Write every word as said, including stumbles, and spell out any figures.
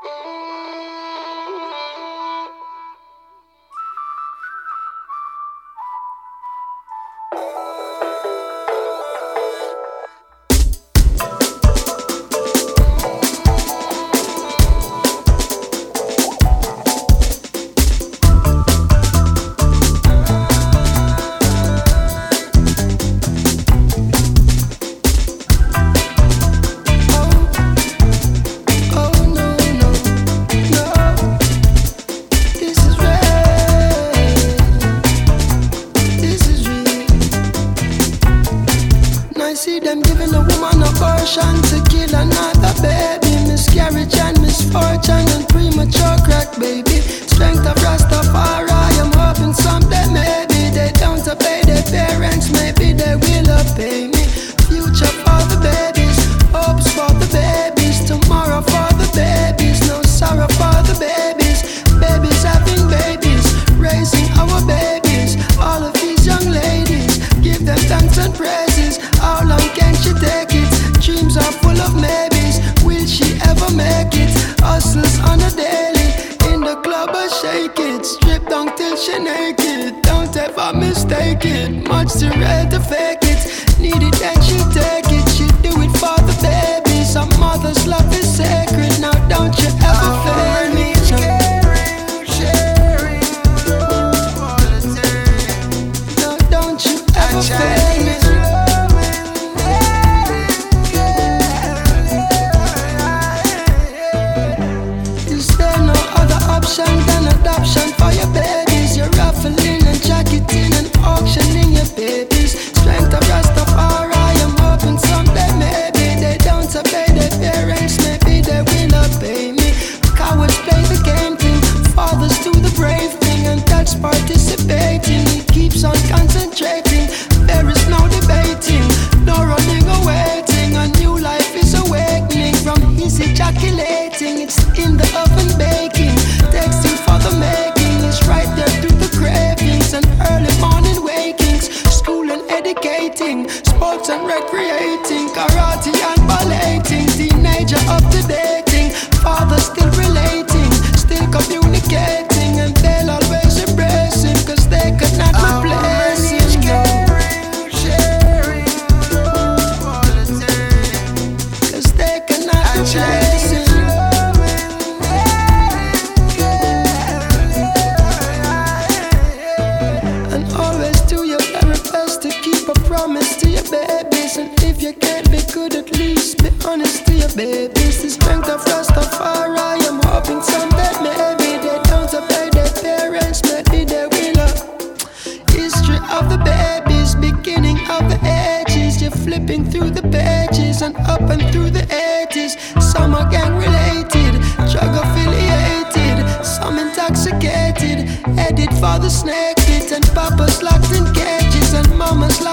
See them giving a woman abortion to kill another baby. Miscarriage and misfortune and premature crack baby. Strength of Rastafari, I'm hoping someday maybe they don't obey their parents. Maybe they will obey me. Future for the babies, hopes for the babies, tomorrow for the babies, no sorrow for the babies. Babies having babies, raising our babies. All of these young ladies, give them thanks and praises. How long can she take it? Dreams are full of maybes. Will she ever make it? Hustles on a daily. In the club I shake it. Strip down till she naked. Don't ever mistake it. Much too rare to fake it. Need it and she take it. She do it for the baby. Some mother's love is sacred. Now don't you ever fail me. No, don't you ever fail me. Than adoption for your babies. You're raffling and jacketing and auctioning your babies. Strength of Rastafari, I'm hoping someday maybe they don't obey their parents. Maybe they will obey me. Cowards play the game thing, fathers do the brave thing, and that's participating. He keeps on concentrating. There is no debating, no running or waiting. A new life is awakening from his ejaculating. It's in the oven baking. Texting for the making is right there through the cravings and early morning wakings. School and educating, sports and recreating, karate and balleting. Teenager up to dating, father still relating, still communicating, and they'll always embrace him, cause they could not replace him. Sharing, all the time, cause they could not replace him. Promise to your babies, and if you can't be good, at least be honest to your babies. The strength of Rastafari, I'm hoping someday maybe they don't obey their parents. Maybe they will. Uh, history of the babies, beginning of the ages. You're flipping through the pages and up and through the eighties. Some are gang related, drug affiliated, some intoxicated, headed for the snake pit, and papa's locked in cages and mama's locked